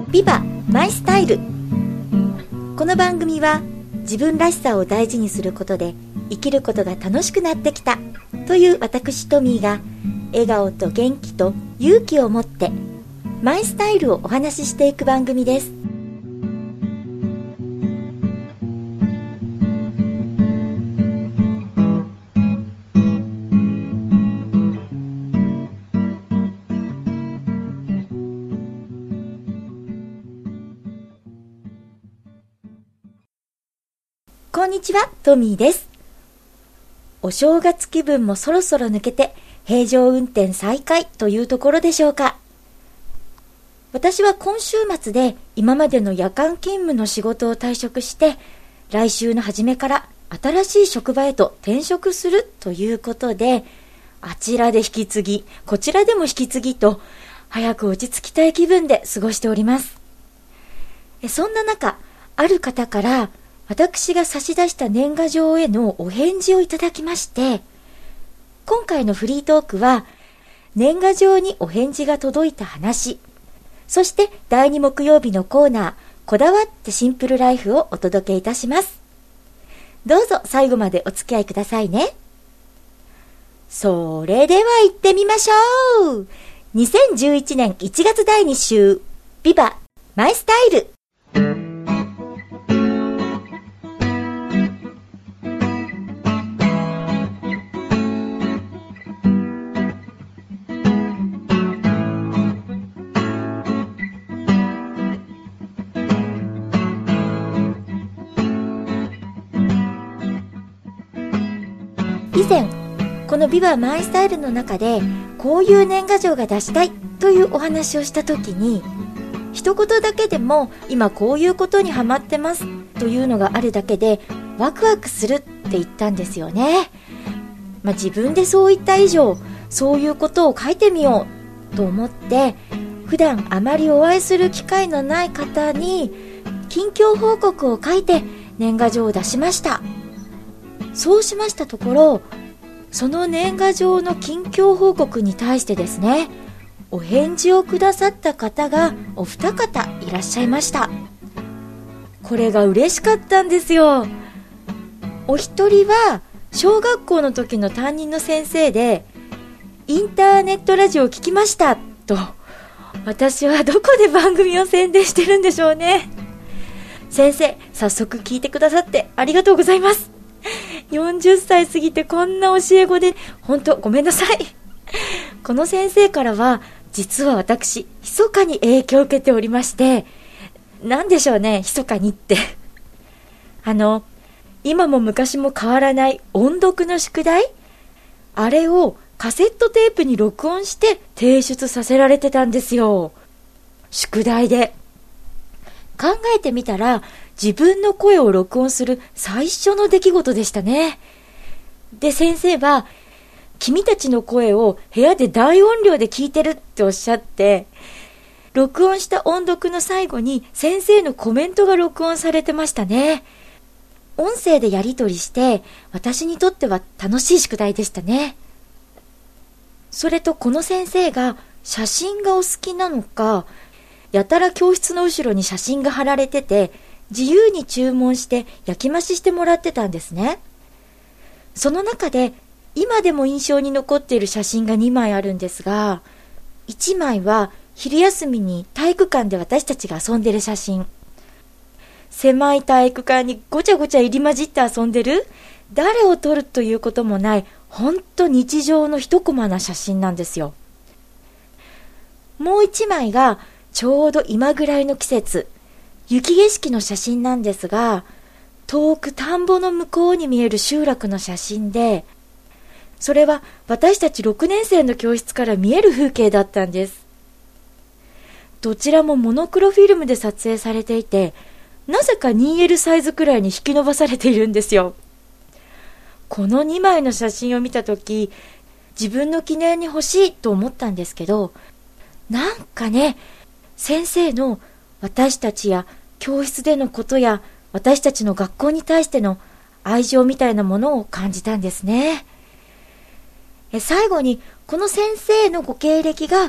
ビバマイスタイル。この番組は自分らしさを大事にすることで生きることが楽しくなってきたという私トミーが笑顔と元気と勇気を持ってマイスタイルをお話ししていく番組です。こんにちは、トミーです。お正月気分もそろそろ抜けて平常運転再開というところでしょうか。私は今週末で今までの夜間勤務の仕事を退職して来週の初めから新しい職場へと転職するということで、あちらで引き継ぎこちらでも引き継ぎと早く落ち着きたい気分で過ごしております。そんな中、ある方から私が差し出した年賀状へのお返事をいただきまして、今回のフリートークは年賀状にお返事が届いた話、そして第2木曜日のコーナー、こだわってシンプルライフをお届けいたします。どうぞ最後までお付き合いくださいね。それでは行ってみましょう。2011年1月第2週ビバマイスタイル。以前このビバマイスタイルの中でこういう年賀状が出したいというお話をした時に、一言だけでも今こういうことにハマってますというのがあるだけでワクワクするって言ったんですよね。自分でそう言った以上そういうことを書いてみようと思って、普段あまりお会いする機会のない方に近況報告を書いて年賀状を出しました。そうしましたところ、その年賀状の近況報告に対してですね、お返事をくださった方がお二方いらっしゃいました。これが嬉しかったんですよ。お一人は小学校の時の担任の先生で、インターネットラジオを聞きましたと。私はどこで番組を宣伝してるんでしょうね。先生、早速聞いてくださってありがとうございます。40歳過ぎてこんな教え子で本当ごめんなさい。この先生からは実は私密かに影響を受けておりまして、なんでしょうね、密かにって今も昔も変わらない音読の宿題、あれをカセットテープに録音して提出させられてたんですよ。宿題で考えてみたら自分の声を録音する最初の出来事でしたね。で、先生は君たちの声を部屋で大音量で聞いてるっておっしゃって、録音した音読の最後に先生のコメントが録音されてましたね。音声でやり取りして私にとっては楽しい宿題でしたね。それとこの先生が写真がお好きなのか、やたら教室の後ろに写真が貼られてて自由に注文して焼き増ししてもらってたんですね。その中で今でも印象に残っている写真が2枚あるんですが、1枚は昼休みに体育館で私たちが遊んでる写真。狭い体育館にごちゃごちゃ入り混じって遊んでる、誰を撮るということもない本当日常の一コマな写真なんですよ。もう1枚がちょうど今ぐらいの季節、雪景色の写真なんですが、遠く田んぼの向こうに見える集落の写真で、それは私たち6年生の教室から見える風景だったんです。どちらもモノクロフィルムで撮影されていて、なぜか 2L サイズくらいに引き伸ばされているんですよ。この2枚の写真を見たとき、自分の記念に欲しいと思ったんですけど、なんかね、先生の私たちや教室でのことや私たちの学校に対しての愛情みたいなものを感じたんですね。最後にこの先生のご経歴が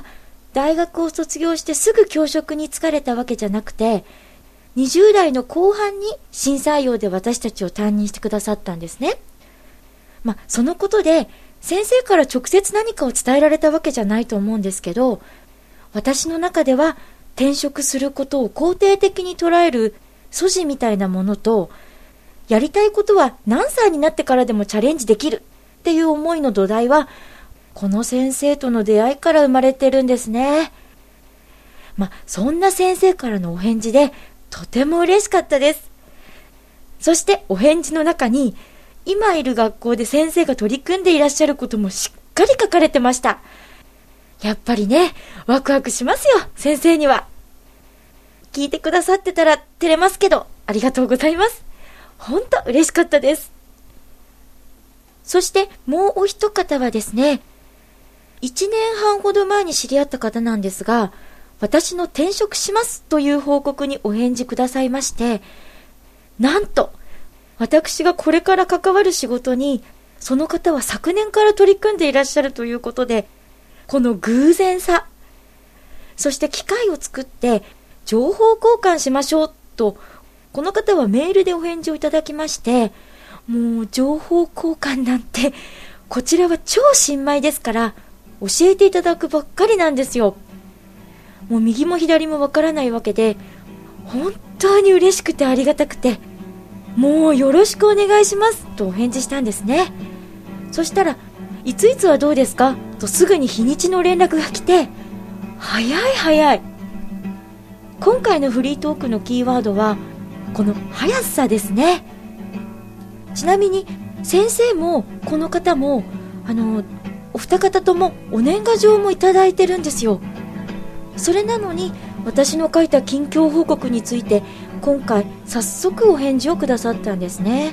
大学を卒業してすぐ教職に就かれたわけじゃなくて、20代の後半に新採用で私たちを担任してくださったんですね。そのことで先生から直接何かを伝えられたわけじゃないと思うんですけど、私の中では転職することを肯定的に捉える素地みたいなものと、やりたいことは何歳になってからでもチャレンジできるっていう思いの土台は、この先生との出会いから生まれてるんですね。そんな先生からのお返事でとても嬉しかったです。そしてお返事の中に、今いる学校で先生が取り組んでいらっしゃることもしっかり書かれてました。やっぱりね、ワクワクしますよ、先生には。聞いてくださってたら照れますけど、ありがとうございます。本当嬉しかったです。そしてもうお一方はですね、1年半ほど前に知り合った方なんですが、私の転職しますという報告にお返事くださいまして、なんと私がこれから関わる仕事にその方は昨年から取り組んでいらっしゃるということで、この偶然さ、そして機会を作って情報交換しましょうと、この方はメールでお返事をいただきまして、もう情報交換なんてこちらは超新米ですから教えていただくばっかりなんですよ。もう右も左もわからないわけで、本当に嬉しくてありがたくて、もうよろしくお願いしますとお返事したんですね。そしたら、いついつはどうですかとすぐに日にちの連絡が来て、早い。今回のフリートークのキーワードはこの速さですね。ちなみに先生もこの方もお二方ともお年賀状もいただいてるんですよ。それなのに私の書いた近況報告について今回早速お返事をくださったんですね。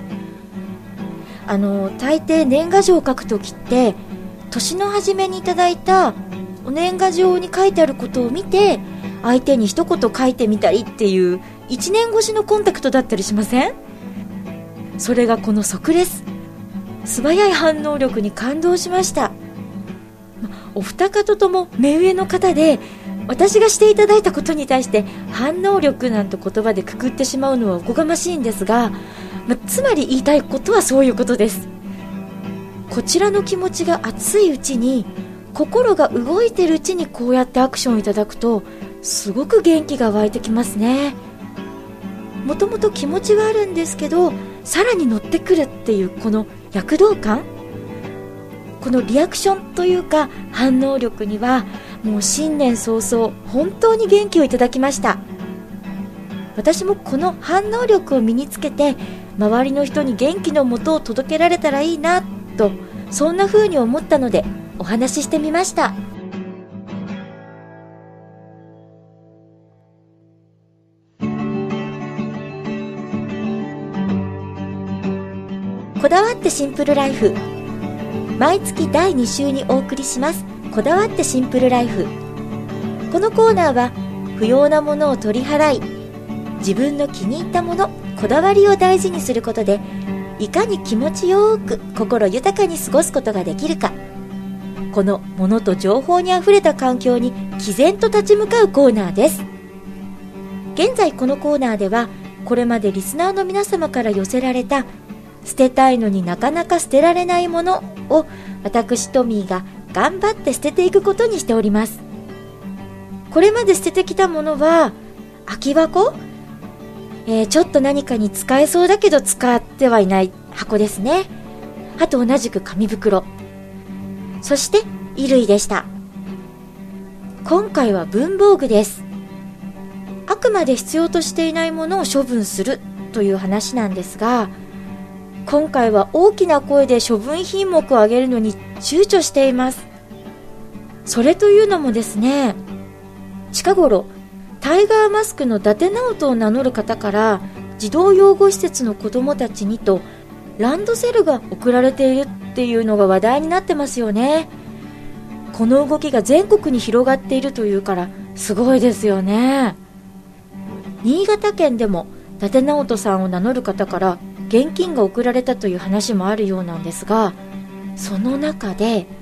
大抵年賀状を書くときって年の初めにいただいたお年賀状に書いてあることを見て相手に一言書いてみたりっていう1年越しのコンタクトだったりしません？それがこの即レス、素早い反応力に感動しました。お二方とも目上の方で、私がしていただいたことに対して反応力なんて言葉でくくってしまうのはおこがましいんですが、つまり言いたいことはそういうことです。こちらの気持ちが熱いうちに、心が動いているうちにこうやってアクションをいただくとすごく元気が湧いてきますね。もともと気持ちはあるんですけど、さらに乗ってくるっていうこの躍動感、このリアクションというか反応力にはもう新年早々本当に元気をいただきました。私もこの反応力を身につけて周りの人に元気のもとを届けられたらいいなと、そんな風に思ったのでお話ししてみました。こだわってシンプルライフ、毎月第2週にお送りしますこだわってシンプルライフ。このコーナーは不要なものを取り払い、自分の気に入ったもの、こだわりを大事にすることでいかに気持ちよく心豊かに過ごすことができるか、この物と情報にあふれた環境に毅然と立ち向かうコーナーです。現在このコーナーではこれまでリスナーの皆様から寄せられた捨てたいのになかなか捨てられないものを私トミーが頑張って捨てていくことにしております。これまで捨ててきたものは空き箱、ちょっと何かに使えそうだけど使ってはいない箱ですね。あと同じく紙袋、そして衣類でした。今回は文房具です。あくまで必要としていないものを処分するという話なんですが、今回は大きな声で処分品目を挙げるのに躊躇しています。それというのもですね、近頃タイガーマスクの伊達直人を名乗る方から児童養護施設の子どもたちにとランドセルが送られているっていうのが話題になってますよね。この動きが全国に広がっているというからすごいですよね。新潟県でも伊達直人さんを名乗る方から現金が送られたという話もあるようなんですが、その中で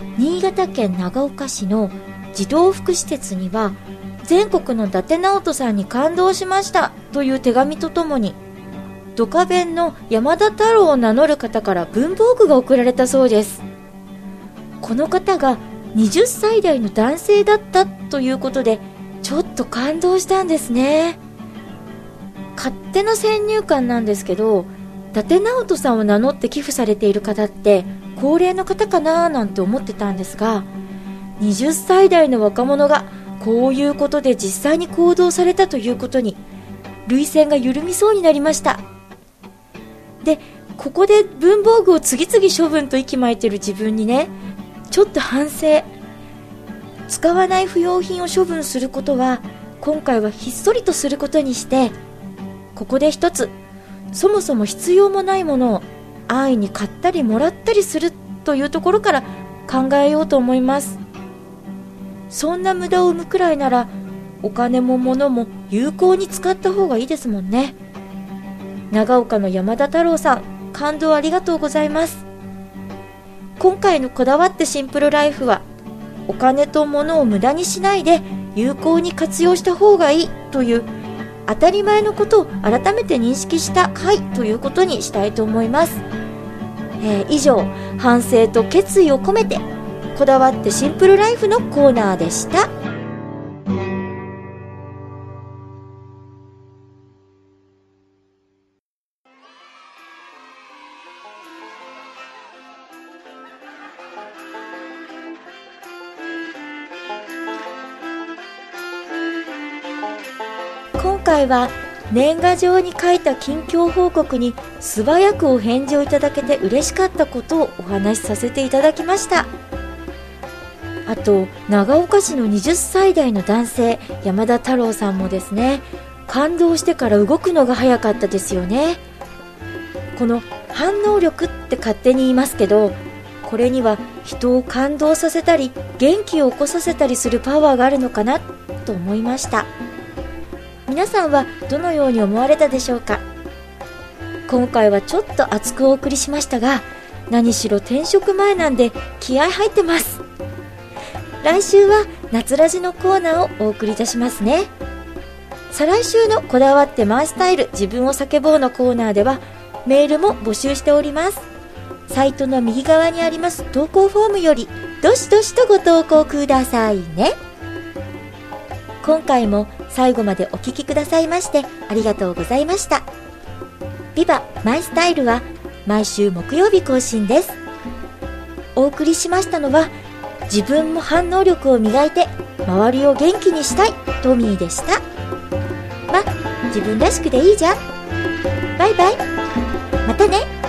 新潟県長岡市の児童福祉施設には、全国の伊達直人さんに感動しましたという手紙とともに、ドカベンの山田太郎を名乗る方から文房具が送られたそうです。この方が20歳代の男性だったということで、ちょっと感動したんですね。勝手な先入観なんですけど、伊達直人さんを名乗って寄付されている方って高齢の方かななんて思ってたんですが、20歳代の若者がこういうことで実際に行動されたということに、涙腺が緩みそうになりました。で、ここで文房具を次々処分と息巻いてる自分にね、ちょっと反省。使わない不要品を処分することは、今回はひっそりとすることにして、ここで一つ、そもそも必要もないものを安易に買ったりもらったりするというところから考えようと思います。そんな無駄を生むくらいなら、お金も物も有効に使った方がいいですもんね。長岡の山田太郎さん、感動ありがとうございます。今回のこだわってシンプルライフは、お金と物を無駄にしないで有効に活用した方がいいという当たり前のことを改めて認識した回ということにしたいと思います。以上、反省と決意を込めてこだわってシンプルライフのコーナーでした。今回は年賀状に書いた近況報告に素早くお返事をいただけて嬉しかったことをお話しさせていただきました。あと、長岡市の20歳代の男性山田太郎さんもですね、感動してから動くのが早かったですよね。この反応力って勝手に言いますけど、これには人を感動させたり元気を起こさせたりするパワーがあるのかなと思いました。皆さんはどのように思われたでしょうか。今回はちょっと熱くお送りしましたが、何しろ転職前なんで気合入ってます。来週は夏ラジのコーナーをお送りいたしますね。再来週のこだわってマイスタイル自分を叫ぼうのコーナーではメールも募集しております。サイトの右側にあります投稿フォームよりどしどしとご投稿くださいね。今回も最後までお聞きくださいましてありがとうございました。ビバマイスタイルは毎週木曜日更新です。お送りしましたのは、自分も反応力を磨いて周りを元気にしたいトミーでした。自分らしくでいいじゃん。バイバイ。またね。